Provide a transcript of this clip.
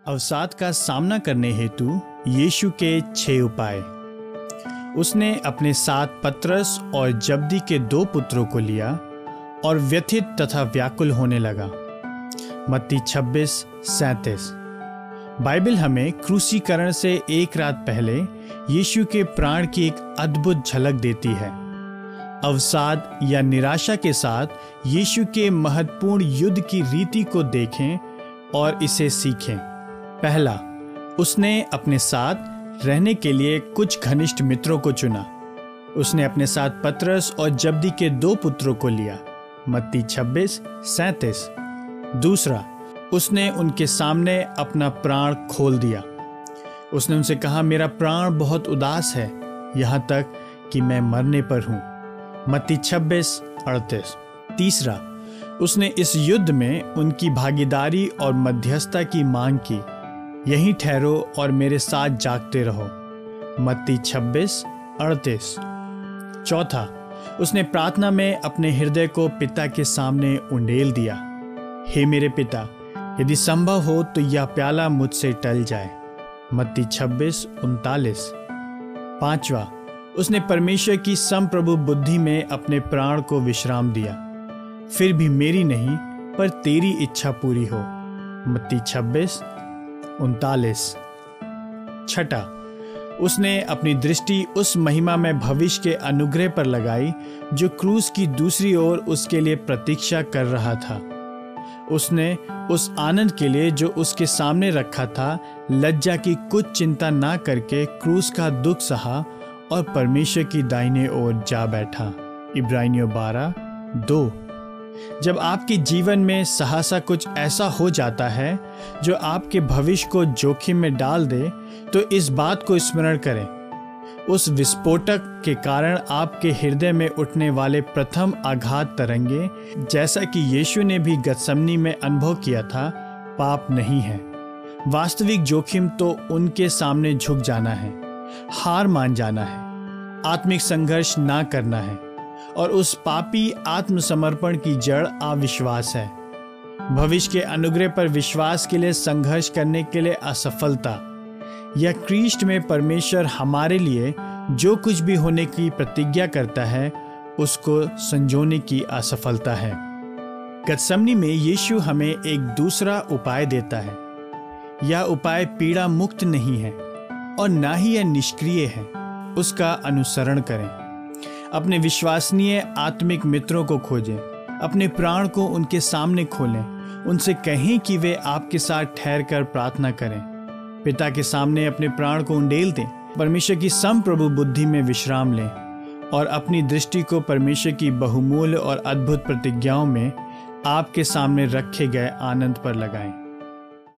अवसाद का सामना करने हेतु यीशु के 6 उपाय। उसने अपने साथ पतरस और जब्दी के 2 पुत्रों को लिया और व्यथित तथा व्याकुल होने लगा। मत्ती 26:37। बाइबल हमें क्रूसीकरण से एक रात पहले यीशु के प्राण की एक अद्भुत झलक देती है। अवसाद या निराशा के साथ यीशु के महत्वपूर्ण युद्ध की रीति को देखें और इसे सीखें। पहला, उसने अपने साथ रहने के लिए कुछ घनिष्ठ मित्रों को चुना। उसने अपने साथ पतरस और जब्दी के 2 पुत्रों को लिया। मत्ती 26:37। दूसरा, उसने उनके सामने अपना प्राण खोल दिया। उसने उनसे कहा, मेरा प्राण बहुत उदास है, यहाँ तक कि मैं मरने पर हूँ। मत्ती 26:38। तीसरा, उसने इस युद्ध में उनकी भागीदारी और मध्यस्थता की मांग की। यहीं ठहरो और मेरे साथ जागते रहो। मत्ती 26:38। चौथा, उसने प्रार्थना में अपने हृदय को पिता के सामने उंडेल दिया। हे मेरे पिता, यदि संभव हो तो यह प्याला मुझसे टल जाए। मत्ती 26:39। पांचवा, उसने परमेश्वर की संप्रभु बुद्धि में अपने प्राण को विश्राम दिया। फिर भी मेरी नहीं पर तेरी इच्छा पूरी हो। मत्ती 26:39। छठा, उसने अपनी दृष्टि उस महिमा में भविष्य के अनुग्रह पर लगाई जो क्रूस की दूसरी ओर उसके लिए प्रतीक्षा कर रहा था। उसने उस आनंद के लिए जो उसके सामने रखा था, लज्जा की कुछ चिंता ना करके क्रूस का दुख सहा और परमेश्वर की दाहिने ओर जा बैठा। इब्रानियों 12:2। जब आपके जीवन में सहसा कुछ ऐसा हो जाता है जो आपके भविष्य को जोखिम में डाल दे, तो इस बात को स्मरण करें। उस विस्फोटक के कारण आपके हृदय में उठने वाले प्रथम आघात तरंगे, जैसा कि यीशु ने भी गतसमनी में अनुभव किया था, पाप नहीं है। वास्तविक जोखिम तो उनके सामने झुक जाना है, हार मान जाना है, आत्मिक संघर्ष ना करना है। और उस पापी आत्मसमर्पण की जड़ अविश्वास है। भविष्य के अनुग्रह पर विश्वास के लिए संघर्ष करने के लिए असफलता, या क्रिस्ट में परमेश्वर हमारे लिए जो कुछ भी होने की प्रतिज्ञा करता है उसको संजोने की असफलता है। गतसमनी में यीशु हमें एक दूसरा उपाय देता है। यह उपाय पीड़ा मुक्त नहीं है और ना ही यह निष्क्रिय है। उसका अनुसरण करें। अपने विश्वसनीय आत्मिक मित्रों को खोजें। अपने प्राण को उनके सामने खोलें। उनसे कहें कि वे आपके साथ ठहर कर प्रार्थना करें। पिता के सामने अपने प्राण को उंडेल दें। परमेश्वर की संप्रभु बुद्धि में विश्राम लें और अपनी दृष्टि को परमेश्वर की बहुमूल्य और अद्भुत प्रतिज्ञाओं में आपके सामने रखे गए आनंद पर लगाएं।